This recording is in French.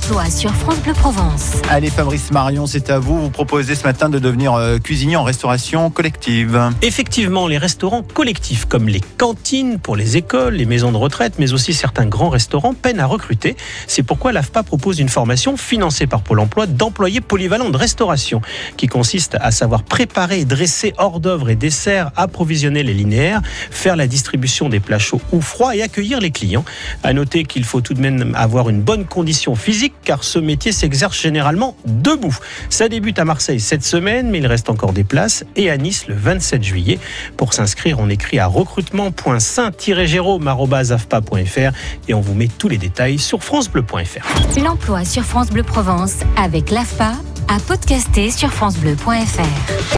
L'emploi sur France Bleu Provence. Allez Fabrice Marion, c'est à vous. Vous proposez ce matin de devenir cuisinier en restauration collective. Effectivement, les restaurants collectifs comme les cantines pour les écoles, les maisons de retraite, mais aussi certains grands restaurants peinent à recruter. C'est pourquoi l'AFPA propose une formation financée par Pôle emploi d'employés polyvalents de restauration qui consiste à savoir préparer et dresser hors d'œuvre et desserts, approvisionner les linéaires, faire la distribution des plats chauds ou froids et accueillir les clients. À noter qu'il faut tout de même avoir une bonne condition physique car ce métier s'exerce généralement debout. Ça débute à Marseille cette semaine, mais il reste encore des places, et à Nice le 27 juillet. Pour s'inscrire, on écrit à recrutement.saint-jérôme@afpa.fr et on vous met tous les détails sur francebleu.fr. L'emploi sur France Bleu Provence avec l'AFPA à podcaster sur francebleu.fr.